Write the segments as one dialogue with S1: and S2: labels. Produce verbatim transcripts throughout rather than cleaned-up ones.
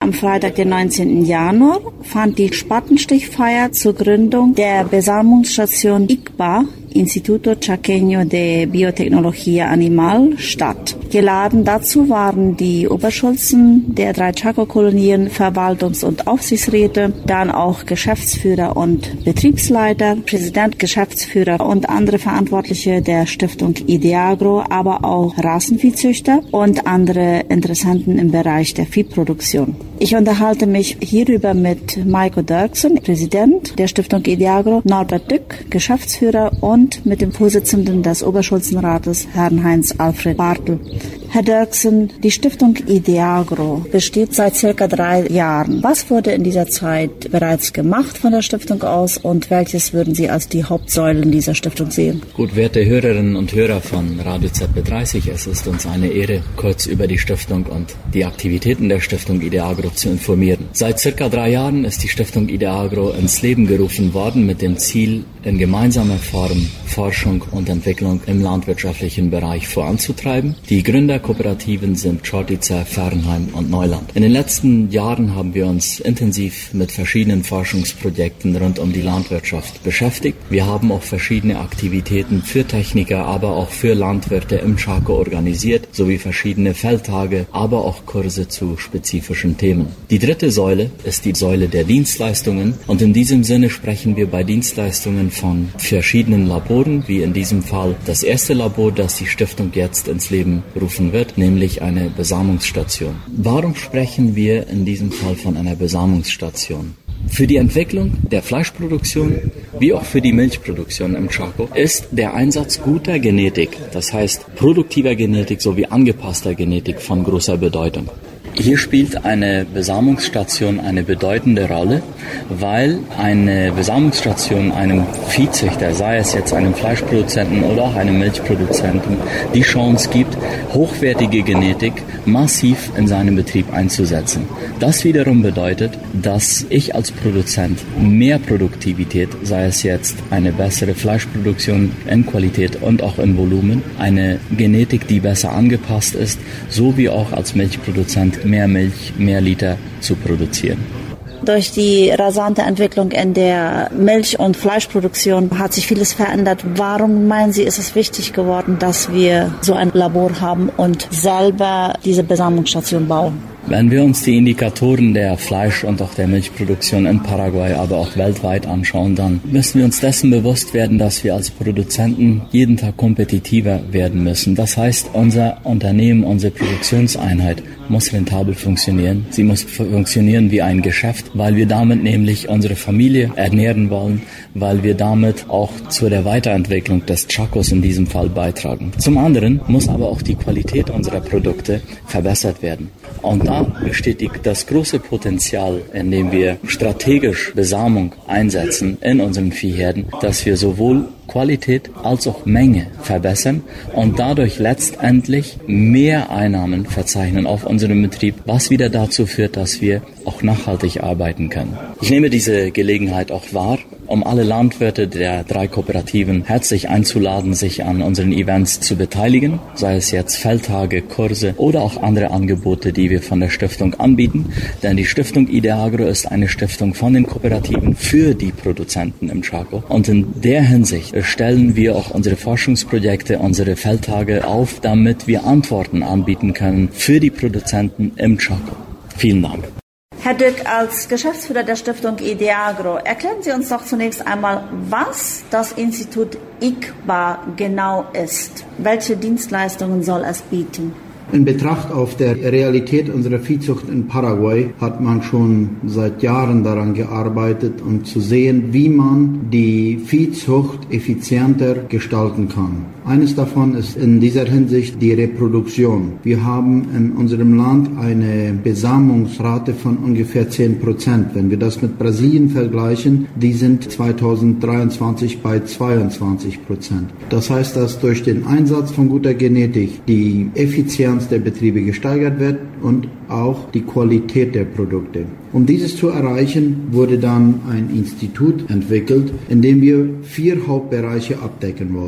S1: am Freitag, den neunzehnten Januar, fand die Spatenstichfeier zur Gründung der Besamungsstation I C B A, Instituto Chaqueño de Biotecnología Animal, statt. Geladen dazu waren die Oberschulzen der drei Chaco-Kolonien, Verwaltungs- und Aufsichtsräte, dann auch Geschäftsführer und Betriebsleiter, Präsident, Geschäftsführer und andere Verantwortliche der Stiftung Ideagro, aber auch Rassenviehzüchter und andere Interessenten im Bereich der Viehproduktion. Ich unterhalte mich hierüber mit Maiko Dirksen, Präsident der Stiftung Ideagro, Norbert Dück, Geschäftsführer, und mit dem Vorsitzenden des Oberschulzenrates, Herrn Heinz-Alfred Bartel. Herr Dirksen, die Stiftung Ideagro besteht seit circa drei Jahren. Was wurde in dieser Zeit bereits gemacht von der Stiftung aus und welches würden Sie als die Hauptsäulen dieser Stiftung sehen?
S2: Gut, werte Hörerinnen und Hörer von Radio Z B dreißig, es ist uns eine Ehre, kurz über die Stiftung und die Aktivitäten der Stiftung Ideagro zu informieren. Seit circa drei Jahren ist die Stiftung Ideagro ins Leben gerufen worden mit dem Ziel, in gemeinsamer Form Forschung und Entwicklung im landwirtschaftlichen Bereich voranzutreiben. Die Gründerkooperativen sind Chortica, Fernheim und Neuland. In den letzten Jahren haben wir uns intensiv mit verschiedenen Forschungsprojekten rund um die Landwirtschaft beschäftigt. Wir haben auch verschiedene Aktivitäten für Techniker, aber auch für Landwirte im Chaco organisiert, sowie verschiedene Feldtage, aber auch Kurse zu spezifischen Themen. Die dritte Säule ist die Säule der Dienstleistungen und in diesem Sinne sprechen wir bei Dienstleistungen von verschiedenen Laboren, wie in diesem Fall das erste Labor, das die Stiftung jetzt ins Leben rufen wird, nämlich eine Besamungsstation. Warum sprechen wir in diesem Fall von einer Besamungsstation? Für die Entwicklung der Fleischproduktion wie auch für die Milchproduktion im Chaco ist der Einsatz guter Genetik, das heißt produktiver Genetik sowie angepasster Genetik, von großer Bedeutung. Hier spielt eine Besamungsstation eine bedeutende Rolle, weil eine Besamungsstation einem Viehzüchter, sei es jetzt einem Fleischproduzenten oder auch einem Milchproduzenten, die Chance gibt, hochwertige Genetik massiv in seinem Betrieb einzusetzen. Das wiederum bedeutet, dass ich als Produzent mehr Produktivität, sei es jetzt eine bessere Fleischproduktion in Qualität und auch in Volumen, eine Genetik, die besser angepasst ist, sowie auch als Milchproduzent mehr Milch, mehr Liter zu produzieren.
S1: Durch die rasante Entwicklung in der Milch- und Fleischproduktion hat sich vieles verändert. Warum meinen Sie, ist es wichtig geworden, dass wir so ein Labor haben und selber diese Besamungsstation bauen?
S2: Wenn wir uns die Indikatoren der Fleisch- und auch der Milchproduktion in Paraguay, aber auch weltweit anschauen, dann müssen wir uns dessen bewusst werden, dass wir als Produzenten jeden Tag kompetitiver werden müssen. Das heißt, unser Unternehmen, unsere Produktionseinheit muss rentabel funktionieren. Sie muss funktionieren wie ein Geschäft, weil wir damit nämlich unsere Familie ernähren wollen, weil wir damit auch zu der Weiterentwicklung des Chacos in diesem Fall beitragen. Zum anderen muss aber auch die Qualität unserer Produkte verbessert werden. Und da besteht die, das große Potenzial, indem wir strategisch Besamung einsetzen in unseren Viehherden, dass wir sowohl Qualität als auch Menge verbessern und dadurch letztendlich mehr Einnahmen verzeichnen auf unserem Betrieb, was wieder dazu führt, dass wir auch nachhaltig arbeiten können. Ich nehme diese Gelegenheit auch wahr, um alle Landwirte der drei Kooperativen herzlich einzuladen, sich an unseren Events zu beteiligen, sei es jetzt Feldtage, Kurse oder auch andere Angebote, die wir von der Stiftung anbieten. Denn die Stiftung Ideagro ist eine Stiftung von den Kooperativen für die Produzenten im Chaco. Und in der Hinsicht stellen wir auch unsere Forschungsprojekte, unsere Feldtage auf, damit wir Antworten anbieten können für die Produzenten im Chaco. Vielen Dank.
S1: Herr Dück, als Geschäftsführer der Stiftung Ideagro, erklären Sie uns doch zunächst einmal, was das Institut I C B A genau ist. Welche Dienstleistungen soll es bieten?
S3: In Betracht auf der Realität unserer Viehzucht in Paraguay hat man schon seit Jahren daran gearbeitet, um zu sehen, wie man die Viehzucht effizienter gestalten kann. Eines davon ist in dieser Hinsicht die Reproduktion. Wir haben in unserem Land eine Besamungsrate von ungefähr zehn Prozent. Wenn wir das mit Brasilien vergleichen, die sind zweitausenddreiundzwanzig bei zweiundzwanzig Prozent. Das heißt, dass durch den Einsatz von guter Genetik die Effizienz der Betriebe gesteigert wird und auch die Qualität der Produkte. Um dieses zu erreichen, wurde dann ein Institut entwickelt, in dem wir vier Hauptbereiche abdecken wollen.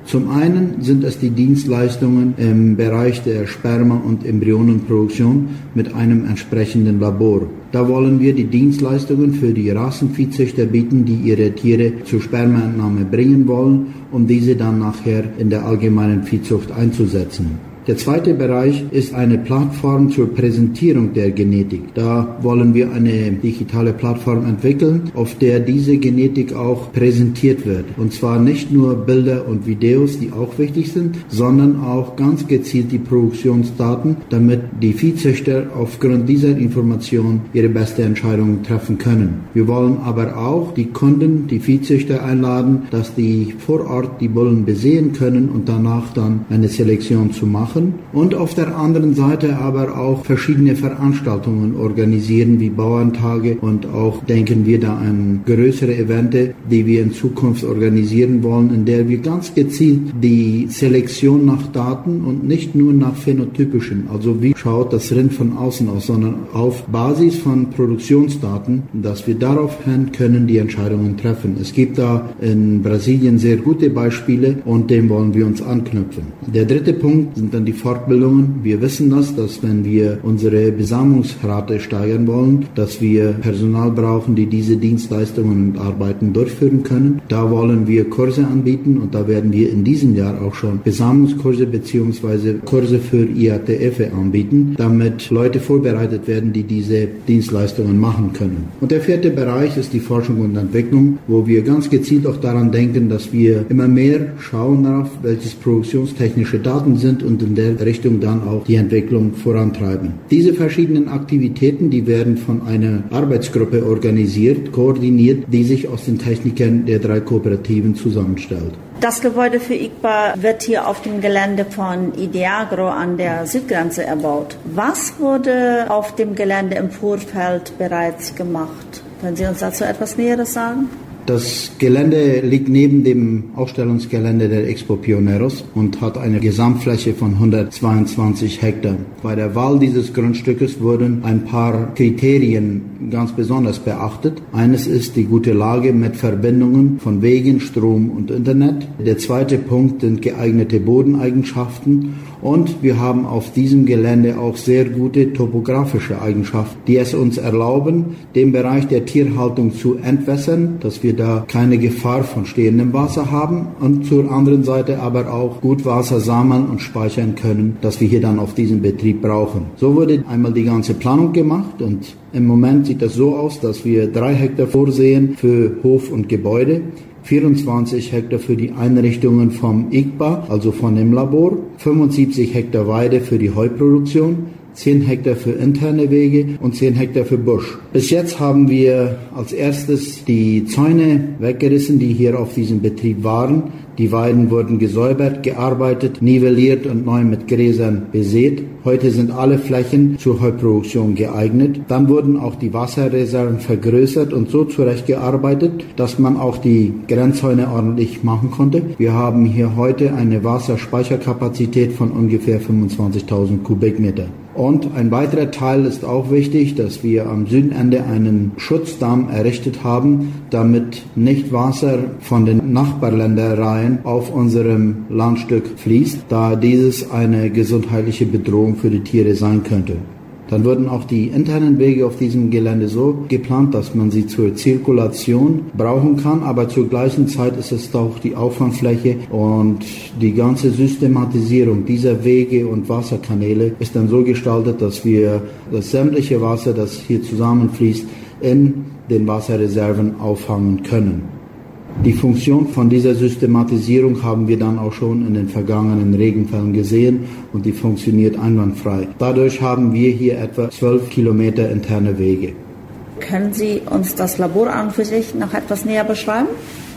S3: Zum einen sind es die Dienstleistungen im Bereich der Sperma- und Embryonenproduktion mit einem entsprechenden Labor. Da wollen wir die Dienstleistungen für die Rassenviehzüchter bieten, die ihre Tiere zur Spermaentnahme bringen wollen, um diese dann nachher in der allgemeinen Viehzucht einzusetzen. Der zweite Bereich ist eine Plattform zur Präsentierung der Genetik. Da wollen wir eine digitale Plattform entwickeln, auf der diese Genetik auch präsentiert wird. Und zwar nicht nur Bilder und Videos, die auch wichtig sind, sondern auch ganz gezielt die Produktionsdaten, damit die Viehzüchter aufgrund dieser Information ihre beste Entscheidung treffen können. Wir wollen aber auch die Kunden, die Viehzüchter einladen, dass die vor Ort die Bullen besehen können und danach dann eine Selektion zu machen. Und auf der anderen Seite aber auch verschiedene Veranstaltungen organisieren, wie Bauerntage, und auch denken wir da an größere Events, die wir in Zukunft organisieren wollen, in der wir ganz gezielt die Selektion nach Daten und nicht nur nach phänotypischen, also wie schaut das Rind von außen aus, sondern auf Basis von Produktionsdaten, dass wir daraufhin können die Entscheidungen treffen. Es gibt da in Brasilien sehr gute Beispiele und dem wollen wir uns anknüpfen. Der dritte Punkt sind dann die Fortbildungen. Wir wissen das, dass wenn wir unsere Besamungsrate steigern wollen, dass wir Personal brauchen, die diese Dienstleistungen und Arbeiten durchführen können. Da wollen wir Kurse anbieten und da werden wir in diesem Jahr auch schon Besamungskurse bzw. Kurse für I A T F anbieten, damit Leute vorbereitet werden, die diese Dienstleistungen machen können. Und der vierte Bereich ist die Forschung und Entwicklung, wo wir ganz gezielt auch daran denken, dass wir immer mehr schauen darauf, welches produktionstechnische Daten sind und in der Richtung dann auch die Entwicklung vorantreiben. Diese verschiedenen Aktivitäten, die werden von einer Arbeitsgruppe organisiert, koordiniert, die sich aus den Technikern der drei Kooperativen zusammenstellt.
S1: Das Gebäude für I C B A wird hier auf dem Gelände von Ideagro an der Südgrenze erbaut. Was wurde auf dem Gelände im Vorfeld bereits gemacht? Können Sie uns dazu etwas Näheres sagen?
S3: Das Gelände liegt neben dem Ausstellungsgelände der Expo Pioneros und hat eine Gesamtfläche von hundertzweiundzwanzig Hektar. Bei der Wahl dieses Grundstückes wurden ein paar Kriterien ganz besonders beachtet. Eines ist die gute Lage mit Verbindungen von Wegen, Strom und Internet. Der zweite Punkt sind geeignete Bodeneigenschaften. Und wir haben auf diesem Gelände auch sehr gute topografische Eigenschaften, die es uns erlauben, den Bereich der Tierhaltung zu entwässern, dass wir da keine Gefahr von stehendem Wasser haben und zur anderen Seite aber auch gut Wasser sammeln und speichern können, das wir hier dann auf diesem Betrieb brauchen. So wurde einmal die ganze Planung gemacht und im Moment sieht das so aus, dass wir drei Hektar vorsehen für Hof und Gebäude, vierundzwanzig Hektar für die Einrichtungen vom I C B A, also von dem Labor, fünfundsiebzig Hektar Weide für die Heuproduktion, zehn Hektar für interne Wege und zehn Hektar für Busch. Bis jetzt haben wir als erstes die Zäune weggerissen, die hier auf diesem Betrieb waren. Die Weiden wurden gesäubert, gearbeitet, nivelliert und neu mit Gräsern besät. Heute sind alle Flächen zur Heuproduktion geeignet. Dann wurden auch die Wasserreserven vergrößert und so zurechtgearbeitet, dass man auch die Grenzzäune ordentlich machen konnte. Wir haben hier heute eine Wasserspeicherkapazität von ungefähr fünfundzwanzigtausend Kubikmeter. Und ein weiterer Teil ist auch wichtig, dass wir am Südende einen Schutzdamm errichtet haben, damit nicht Wasser von den Nachbarländereien auf unserem Landstück fließt, da dieses eine gesundheitliche Bedrohung für die Tiere sein könnte. Dann wurden auch die internen Wege auf diesem Gelände so geplant, dass man sie zur Zirkulation brauchen kann, aber zur gleichen Zeit ist es auch die Auffangfläche und die ganze Systematisierung dieser Wege und Wasserkanäle ist dann so gestaltet, dass wir das sämtliche Wasser, das hier zusammenfließt, in den Wasserreserven auffangen können. Die Funktion von dieser Systematisierung haben wir dann auch schon in den vergangenen Regenfällen gesehen und die funktioniert einwandfrei. Dadurch haben wir hier etwa zwölf Kilometer interne Wege.
S1: Können Sie uns das Labor an und für sich noch etwas näher beschreiben?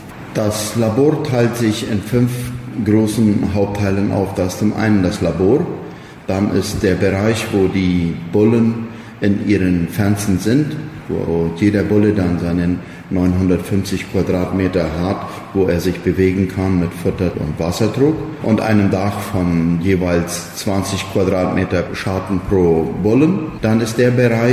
S3: Das Labor teilt sich in fünf großen Hauptteilen auf. Das ist zum einen das Labor, dann ist der Bereich, wo die Bullen in ihren Fenstern sind, wo jeder Bulle dann seinen neunhundertfünfzig Quadratmeter hat, wo er sich bewegen kann mit Futter und Wasserdruck und einem Dach von jeweils zwanzig Quadratmeter Schatten pro Bullen. Dann ist der Bereich,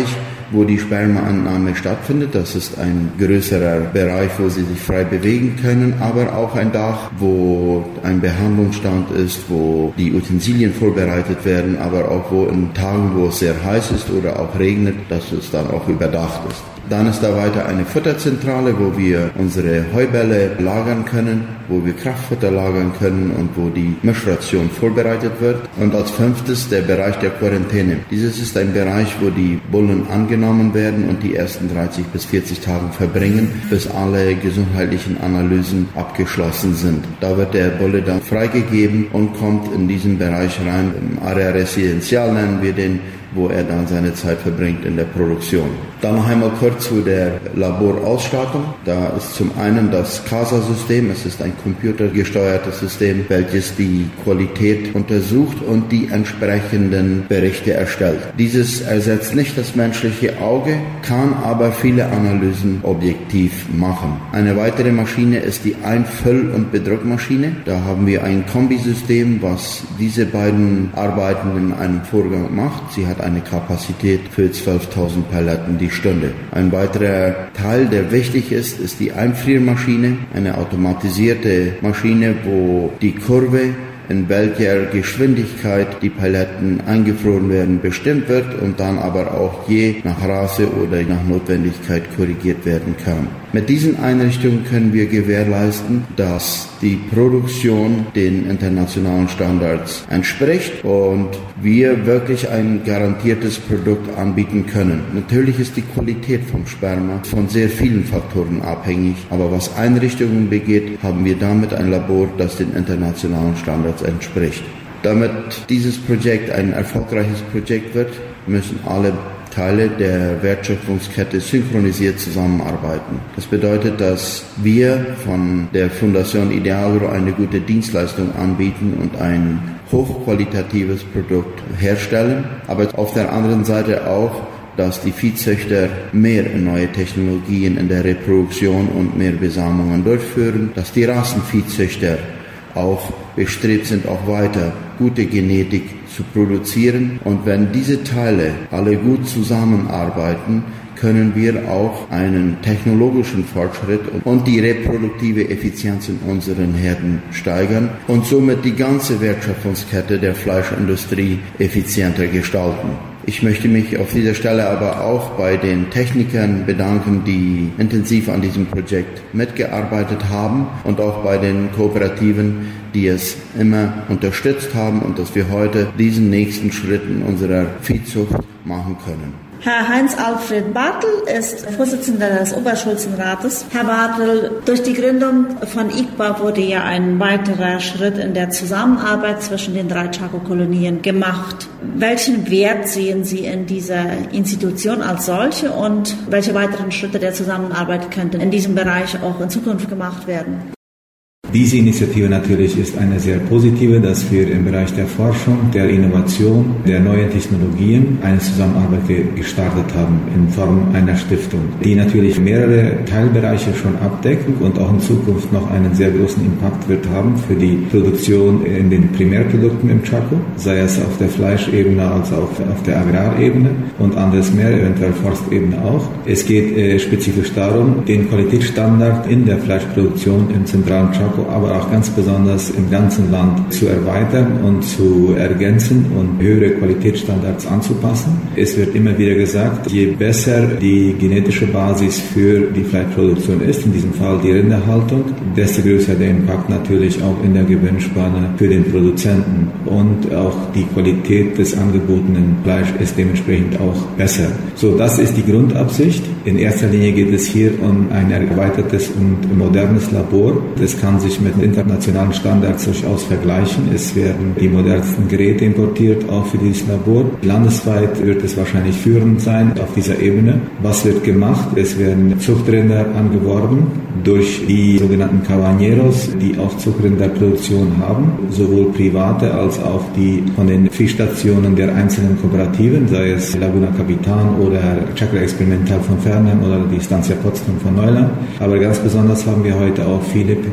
S3: wo die Spermaannahme stattfindet. Das ist ein größerer Bereich, wo sie sich frei bewegen können, aber auch ein Dach, wo ein Behandlungsstand ist, wo die Utensilien vorbereitet werden, aber auch wo in Tagen, wo es sehr heiß ist oder auch regnet, dass es dann auch überdacht ist. Dann ist da weiter eine Futterzentrale, wo wir unsere Heubälle lagern können, wo wir Kraftfutter lagern können und wo die Mischration vorbereitet wird. Und als fünftes der Bereich der Quarantäne. Dieses ist ein Bereich, wo die Bullen angenommen werden und die ersten dreißig bis vierzig Tage verbringen, bis alle gesundheitlichen Analysen abgeschlossen sind. Da wird der Bulle dann freigegeben und kommt in diesen Bereich rein. Im Area Residencial nennen wir den, wo er dann seine Zeit verbringt in der Produktion. Dann noch einmal kurz zu der Laborausstattung. Da ist zum einen das CASA-System. Es ist ein computergesteuertes System, welches die Qualität untersucht und die entsprechenden Berichte erstellt. Dieses ersetzt nicht das menschliche Auge, kann aber viele Analysen objektiv machen. Eine weitere Maschine ist die Einfüll- und Bedruckmaschine. Da haben wir ein Kombisystem, was diese beiden Arbeiten in einem Vorgang macht. Sie hat eine Kapazität für zwölftausend Paletten die Stunde. Ein weiterer Teil, der wichtig ist, ist die Einfriermaschine, eine automatisierte Maschine, wo die Kurve, in welcher Geschwindigkeit die Paletten eingefroren werden, bestimmt wird und dann aber auch je nach Rasse oder nach Notwendigkeit korrigiert werden kann. Mit diesen Einrichtungen können wir gewährleisten, dass die Produktion den internationalen Standards entspricht und wir wirklich ein garantiertes Produkt anbieten können. Natürlich ist die Qualität vom Sperma von sehr vielen Faktoren abhängig, aber was Einrichtungen begeht, haben wir damit ein Labor, das den internationalen Standards entspricht. Damit dieses Projekt ein erfolgreiches Projekt wird, müssen alle Teile der Wertschöpfungskette synchronisiert zusammenarbeiten. Das bedeutet, dass wir von der Fundación Ideagro eine gute Dienstleistung anbieten und ein hochqualitatives Produkt herstellen, aber auf der anderen Seite auch, dass die Viehzüchter mehr neue Technologien in der Reproduktion und mehr Besamungen durchführen, dass die Rassenviehzüchter auch bestrebt sind, auch weiter gute Genetik zu produzieren. Und wenn diese Teile alle gut zusammenarbeiten, können wir auch einen technologischen Fortschritt und die reproduktive Effizienz in unseren Herden steigern und somit die ganze Wertschöpfungskette der Fleischindustrie effizienter gestalten. Ich möchte mich auf dieser Stelle aber auch bei den Technikern bedanken, die intensiv an diesem Projekt mitgearbeitet haben und auch bei den Kooperativen, die es immer unterstützt haben und dass wir heute diesen nächsten Schritt in unserer Viehzucht machen können.
S1: Herr Heinz-Alfred Bartel ist Vorsitzender des Oberschulzenrates. Herr Bartel, durch die Gründung von I C B A wurde ja ein weiterer Schritt in der Zusammenarbeit zwischen den drei Chaco-Kolonien gemacht. Welchen Wert sehen Sie in dieser Institution als solche und welche weiteren Schritte der Zusammenarbeit könnten in diesem Bereich auch in Zukunft gemacht werden?
S4: Diese Initiative natürlich ist eine sehr positive, dass wir im Bereich der Forschung, der Innovation, der neuen Technologien eine Zusammenarbeit gestartet haben in Form einer Stiftung, die natürlich mehrere Teilbereiche schon abdecken und auch in Zukunft noch einen sehr großen Impact wird haben für die Produktion in den Primärprodukten im Chaco, sei es auf der Fleischebene als auch auf der Agrarebene und anderes mehr, eventuell Forstebene auch. Es geht äh, spezifisch darum, den Qualitätsstandard in der Fleischproduktion im zentralen Chaco, aber auch ganz besonders im ganzen Land zu erweitern und zu ergänzen und höhere Qualitätsstandards anzupassen. Es wird immer wieder gesagt, je besser die genetische Basis für die Fleischproduktion ist, in diesem Fall die Rinderhaltung, desto größer der Impact natürlich auch in der Gewinnspanne für den Produzenten und auch die Qualität des angebotenen Fleisch ist dementsprechend auch besser. So, das ist die Grundabsicht. In erster Linie geht es hier um ein erweitertes und modernes Labor. Das kann sich mit internationalen Standards durchaus vergleichen. Es werden die modernsten Geräte importiert, auch für dieses Labor. Landesweit wird es wahrscheinlich führend sein auf dieser Ebene. Was wird gemacht? Es werden Zuchtrinder angeworben durch die sogenannten Cabañeros, die auch Zuchtrinderproduktion haben, sowohl private als auch die von den Viehstationen der einzelnen Kooperativen, sei es Laguna Capitan oder Chacra Experimental von Fernheim oder die Estancia Potsdam von Neuland. Aber ganz besonders haben wir heute auch viele private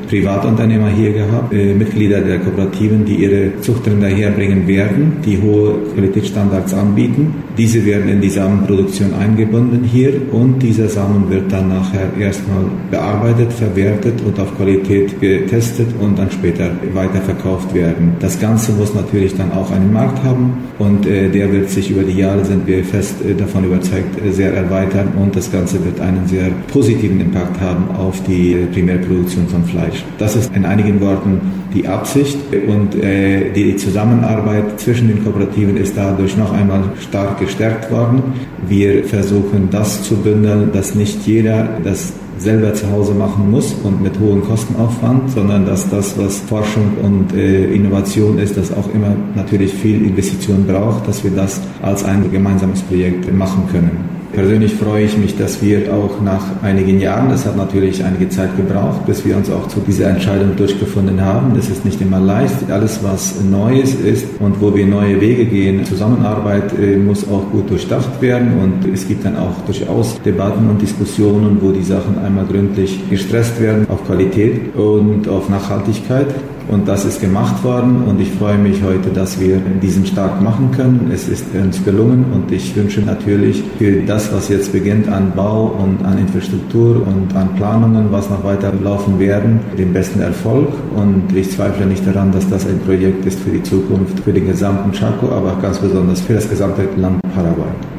S4: Privatunternehmer hier gehabt, äh, Mitglieder der Kooperativen, die ihre Zuchtrinder herbringen werden, die hohe Qualitätsstandards anbieten. Diese werden in die Samenproduktion eingebunden hier und dieser Samen wird dann nachher erstmal bearbeitet, verwertet und auf Qualität getestet und dann später weiterverkauft werden. Das Ganze muss natürlich dann auch einen Markt haben und äh, der wird sich über die Jahre, sind wir fest äh, davon überzeugt, äh, sehr erweitern und das Ganze wird einen sehr positiven Impact haben auf die äh, Primärproduktion von Fleisch. Das ist in einigen Worten die Absicht und äh, die Zusammenarbeit zwischen den Kooperativen ist dadurch noch einmal stark gestärkt worden. Wir versuchen das zu bündeln, dass nicht jeder das selber zu Hause machen muss und mit hohem Kostenaufwand, sondern dass das, was Forschung und äh, Innovation ist, das auch immer natürlich viel Investition braucht, dass wir das als ein gemeinsames Projekt machen können. Persönlich freue ich mich, dass wir auch nach einigen Jahren, das hat natürlich einige Zeit gebraucht, bis wir uns auch zu dieser Entscheidung durchgefunden haben. Das ist nicht immer leicht. Alles, was Neues ist und wo wir neue Wege gehen, Zusammenarbeit äh, muss auch gut durchdacht werden und es gibt dann auch durchaus Debatten und Diskussionen, wo die Sachen einmal gründlich gestresst werden auf Qualität und auf Nachhaltigkeit. Und das ist gemacht worden und ich freue mich heute, dass wir diesen Start machen können. Es ist uns gelungen und ich wünsche natürlich für das, was jetzt beginnt an Bau und an Infrastruktur und an Planungen, was noch weiter laufen werden, den besten Erfolg. Und ich zweifle nicht daran, dass das ein Projekt ist für die Zukunft, für den gesamten Chaco, aber ganz besonders für das gesamte Land Paraguay.